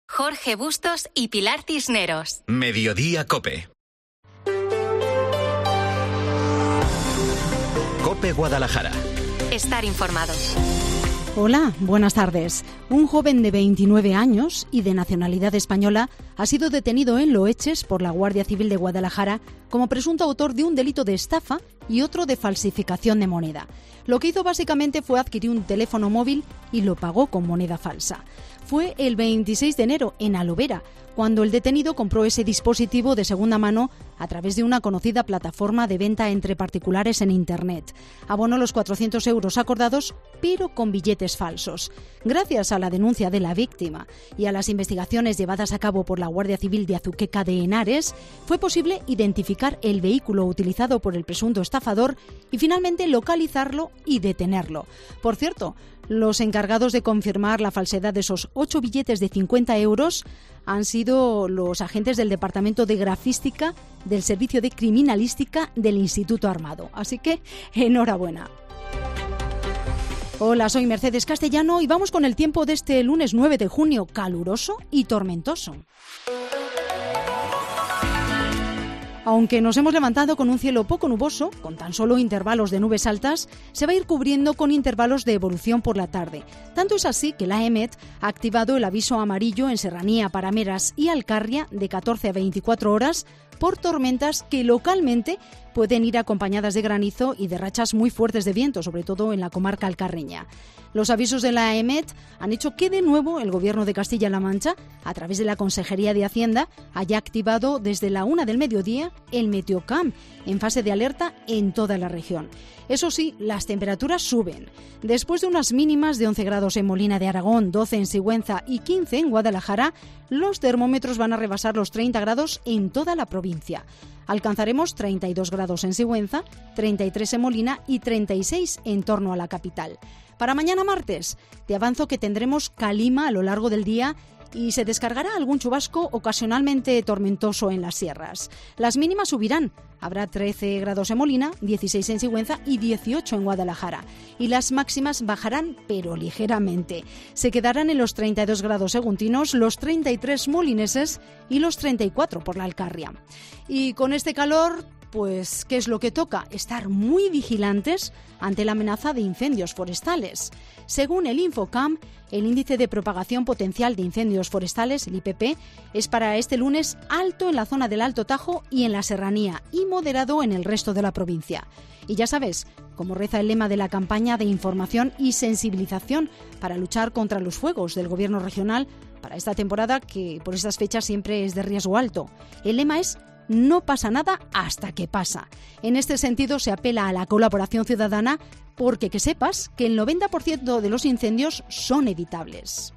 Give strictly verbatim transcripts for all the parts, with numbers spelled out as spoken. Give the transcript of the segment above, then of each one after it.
Jorge Bustos y Pilar Cisneros. Mediodía COPE. COPE Guadalajara. Estar informado. Hola, buenas tardes. Un joven de veintinueve años y de nacionalidad española ha sido detenido en Loeches por la Guardia Civil de Guadalajara como presunto autor de un delito de estafa y otro de falsificación de moneda. Lo que hizo básicamente fue adquirir un teléfono móvil y lo pagó con moneda falsa. Fue el veintiséis de enero en Alovera, cuando el detenido compró ese dispositivo de segunda mano a través de una conocida plataforma de venta entre particulares en Internet. Abonó los cuatrocientos euros acordados, pero con billetes falsos. Gracias a la denuncia de la víctima y a las investigaciones llevadas a cabo por la Guardia Civil de Azuqueca de Henares, fue posible identificar el vehículo utilizado por el presunto estafador y finalmente localizarlo y detenerlo. Por cierto, los encargados de confirmar la falsedad de esos ocho billetes de cincuenta euros han sido los agentes del Departamento de Grafística del Servicio de Criminalística del Instituto Armado. Así que, enhorabuena. Hola, soy Mercedes Castellano y vamos con el tiempo de este lunes nueve de junio, caluroso y tormentoso. Aunque nos hemos levantado con un cielo poco nuboso, con tan solo intervalos de nubes altas, se va a ir cubriendo con intervalos de evolución por la tarde. Tanto es así que la EMET ha activado el aviso amarillo en Serranía, Parameras y Alcarria de catorce a veinticuatro horas por tormentas que localmente pueden ir acompañadas de granizo y de rachas muy fuertes de viento, sobre todo en la comarca alcarreña. Los avisos de la EMET han hecho que de nuevo el Gobierno de Castilla-La Mancha, a través de la Consejería de Hacienda, haya activado desde la una del mediodía el Meteocam, en fase de alerta en toda la región. Eso sí, las temperaturas suben. Después de unas mínimas de once grados en Molina de Aragón, doce en Sigüenza y quince en Guadalajara, los termómetros van a rebasar los treinta grados en toda la provincia. Alcanzaremos treinta y dos grados en Sigüenza, treinta y tres en Molina y treinta y seis en torno a la capital. Para mañana martes, te avanzo que tendremos calima a lo largo del día y se descargará algún chubasco ocasionalmente tormentoso en las sierras. Las mínimas subirán. Habrá trece grados en Molina, dieciséis en Sigüenza y dieciocho en Guadalajara. Y las máximas bajarán, pero ligeramente. Se quedarán en los treinta y dos grados seguntinos, los treinta y tres molineses y los treinta y cuatro por la Alcarria. Y con este calor, pues, ¿qué es lo que toca? Estar muy vigilantes ante la amenaza de incendios forestales. Según el Infocam, el índice de propagación potencial de incendios forestales, el I P P, es para este lunes alto en la zona del Alto Tajo y en la Serranía y moderado en el resto de la provincia. Y ya sabes, como reza el lema de la campaña de información y sensibilización para luchar contra los fuegos del Gobierno regional para esta temporada, que por estas fechas siempre es de riesgo alto. El lema es: no pasa nada hasta que pasa. En este sentido, se apela a la colaboración ciudadana porque que sepas que el noventa por ciento de los incendios son evitables.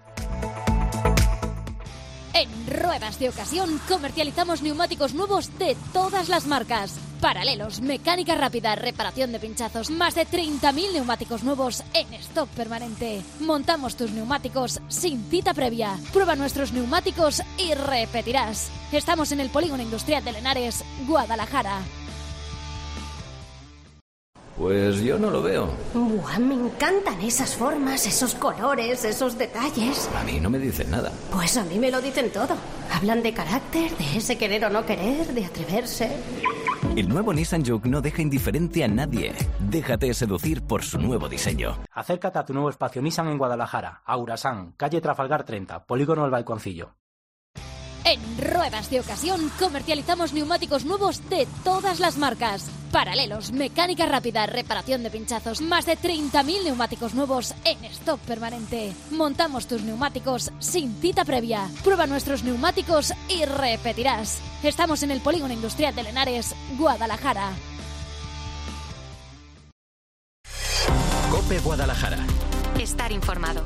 En Ruedas de Ocasión comercializamos neumáticos nuevos de todas las marcas. Paralelos, mecánica rápida, reparación de pinchazos, más de treinta mil neumáticos nuevos en stock permanente. Montamos tus neumáticos sin cita previa. Prueba nuestros neumáticos y repetirás. Estamos en el Polígono Industrial de Henares, Guadalajara. Pues yo no lo veo. Buah, me encantan esas formas, esos colores, esos detalles. A mí no me dicen nada. Pues a mí me lo dicen todo. Hablan de carácter, de ese querer o no querer, de atreverse. El nuevo Nissan Juke no deja indiferente a nadie. Déjate seducir por su nuevo diseño. Acércate a tu nuevo espacio Nissan en Guadalajara, Aurasán, calle Trafalgar treinta, Polígono El Balconcillo. En Ruedas de Ocasión comercializamos neumáticos nuevos de todas las marcas. Paralelos, mecánica rápida, reparación de pinchazos, más de treinta mil neumáticos nuevos en stock permanente. Montamos tus neumáticos sin cita previa. Prueba nuestros neumáticos y repetirás. Estamos en el Polígono Industrial de Henares, Guadalajara. COPE Guadalajara. Estar informado.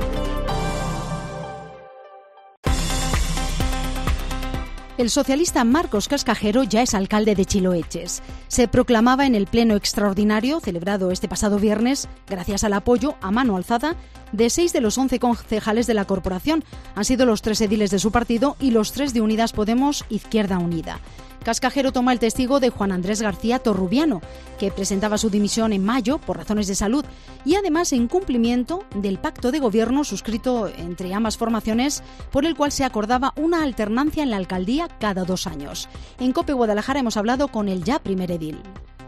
El socialista Marcos Cascajero ya es alcalde de Chiloeches. Se proclamaba en el pleno extraordinario celebrado este pasado viernes gracias al apoyo a mano alzada de seis de los once concejales de la corporación. Han sido los tres ediles de su partido y los tres de Unidas Podemos Izquierda Unida. Cascajero toma el testigo de Juan Andrés García Torrubiano, que presentaba su dimisión en mayo por razones de salud y además en cumplimiento del pacto de gobierno suscrito entre ambas formaciones por el cual se acordaba una alternancia en la alcaldía cada dos años. En COPE Guadalajara hemos hablado con el ya primer edil.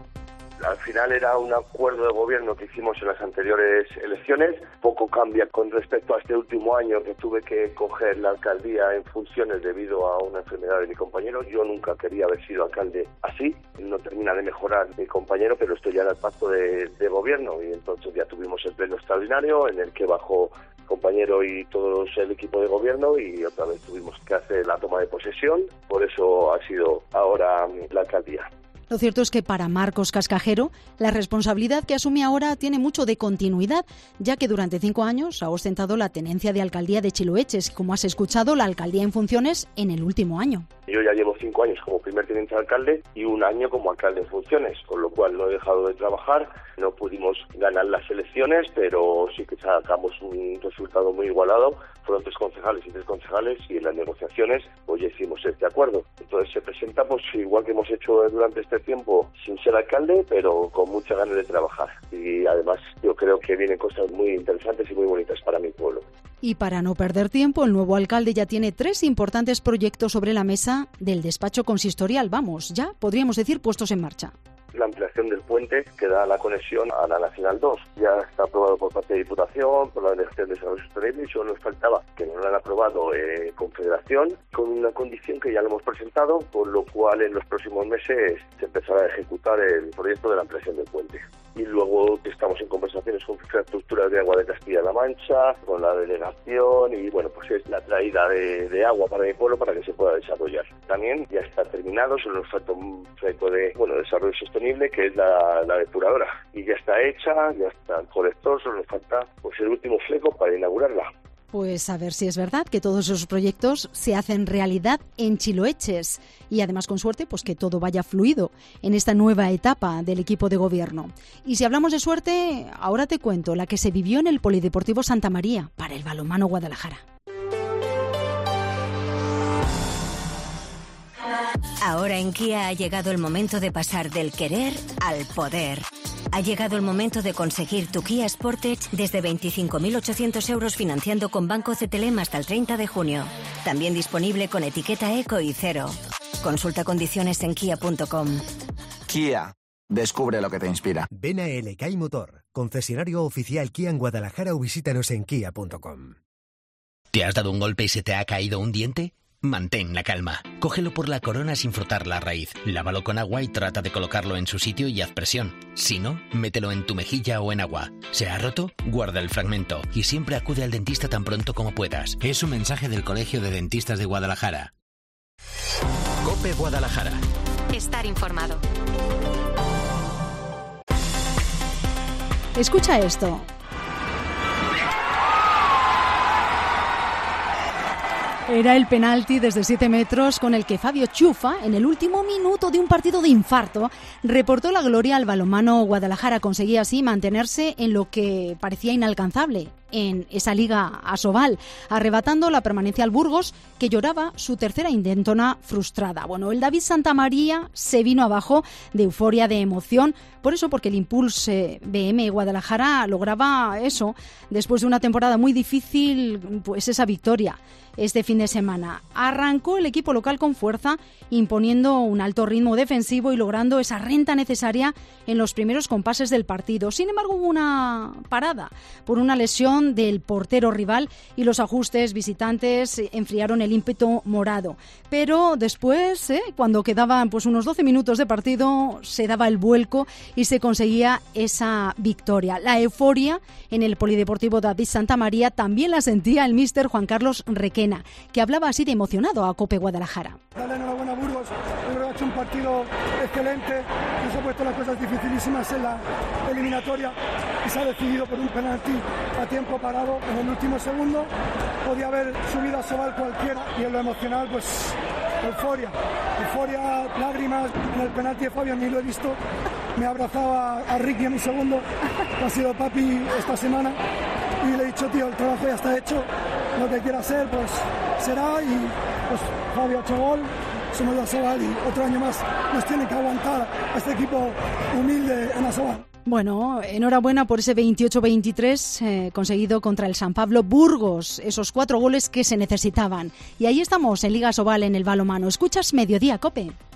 Al final era un acuerdo de gobierno que hicimos en las anteriores elecciones. Poco cambia con respecto a este último año que tuve que coger la alcaldía en funciones debido a una enfermedad de mi compañero. Yo nunca quería haber sido alcalde así. No termina de mejorar mi compañero, pero esto ya era el pacto de, de gobierno. Y entonces ya tuvimos el pleno extraordinario en el que bajó compañero y todo el equipo de gobierno y otra vez tuvimos que hacer la toma de posesión. Por eso ha sido ahora la alcaldía. Lo cierto es que para Marcos Cascajero, la responsabilidad que asume ahora tiene mucho de continuidad, ya que durante cinco años ha ostentado la tenencia de alcaldía de Chiloeches y, como has escuchado, la alcaldía en funciones en el último año. Yo ya llevo cinco años como primer teniente de alcalde y un año como alcalde en funciones, con lo cual no he dejado de trabajar. No pudimos ganar las elecciones, pero sí que sacamos un resultado muy igualado. Fueron tres concejales y tres concejales y en las negociaciones pues ya hicimos este acuerdo. Entonces se presenta pues igual que hemos hecho durante este tiempo sin ser alcalde, pero con muchas ganas de trabajar. Y además yo creo que vienen cosas muy interesantes y muy bonitas para mi pueblo. Y para no perder tiempo, el nuevo alcalde ya tiene tres importantes proyectos sobre la mesa del despacho consistorial. Vamos, ya podríamos decir puestos en marcha. La ampliación del puente que da la conexión a la Nacional dos. Ya está aprobado por parte de Diputación, por la Delegación de Desarrollo Sostenible y solo nos faltaba que no lo han aprobado eh, Confederación, con una condición que ya lo hemos presentado, por lo cual en los próximos meses se empezará a ejecutar el proyecto de la ampliación del puente. Y luego estamos en conversaciones con Infraestructuras de Agua de Castilla-La Mancha, con la delegación y bueno, pues es la traída de, de agua para mi pueblo para que se pueda desarrollar. También ya está terminado, solo nos falta un proyecto de bueno, desarrollo sostenible que es la, la depuradora. Y ya está hecha, ya está el colector, solo nos falta pues el último fleco para inaugurarla. Pues a ver si es verdad que todos esos proyectos se hacen realidad en Chiloeches y además con suerte pues que todo vaya fluido en esta nueva etapa del equipo de gobierno. Y si hablamos de suerte, ahora te cuento la que se vivió en el Polideportivo Santa María para el balonmano Guadalajara. Ahora en Kia ha llegado el momento de pasar del querer al poder. Ha llegado el momento de conseguir tu Kia Sportage desde veinticinco mil ochocientos euros financiando con Banco C T L M hasta el treinta de junio. También disponible con etiqueta eco y cero. Consulta condiciones en kia punto com. Kia. Descubre lo que te inspira. Ven a L K I Motor, concesionario oficial Kia en Guadalajara o visítanos en kia punto com. ¿Te has dado un golpe y se te ha caído un diente? Mantén la calma. Cógelo por la corona sin frotar la raíz. Lávalo con agua y trata de colocarlo en su sitio y haz presión. Si no, mételo en tu mejilla o en agua. ¿Se ha roto? Guarda el fragmento y siempre acude al dentista tan pronto como puedas. Es un mensaje del Colegio de Dentistas de Guadalajara. COPE Guadalajara. Estar informado. Escucha esto. Era el penalti desde siete metros con el que Fabio Chufa, en el último minuto de un partido de infarto, reportó la gloria al balonmano Guadalajara. Conseguía así mantenerse en lo que parecía inalcanzable, en esa Liga Asobal, arrebatando la permanencia al Burgos, que lloraba su tercera intentona frustrada. Bueno, el David Santamaría se vino abajo de euforia, de emoción, por eso, porque el Impulse B M Guadalajara lograba eso, después de una temporada muy difícil, pues esa victoria este fin de semana. Arrancó el equipo local con fuerza, imponiendo un alto ritmo defensivo y logrando esa renta necesaria en los primeros compases del partido. Sin embargo, hubo una parada por una lesión del portero rival y los ajustes visitantes enfriaron el ímpetu morado. Pero después, ¿eh? cuando quedaban pues unos doce minutos de partido, se daba el vuelco y se conseguía esa victoria. La euforia en el Polideportivo David Santamaría también la sentía el míster Juan Carlos Requena, que hablaba así de emocionado a COPE Guadalajara. Dale enhorabuena a Burgos, yo creo que ha hecho un partido excelente, nos ha puesto las cosas dificilísimas en la eliminatoria y se ha decidido por un penalti a tiempo parado en el último segundo. Podía haber subido a Sobal cualquiera y en lo emocional pues euforia, euforia, lágrimas. En el penalti de Fabio ni lo he visto, me abrazaba a Ricky a mi segundo, que ha sido papi esta semana, y le he dicho, tío, el trabajo ya está hecho, lo que quiera hacer pues será, y pues Fabio ha hecho gol, somos de Asobal y otro año más nos tienen que aguantar a este equipo humilde en Asobal. Bueno, enhorabuena por ese veintiocho veintitrés eh, conseguido contra el San Pablo Burgos, esos cuatro goles que se necesitaban. Y ahí estamos en Liga Asobal en el balonmano. Escuchas Mediodía, COPE.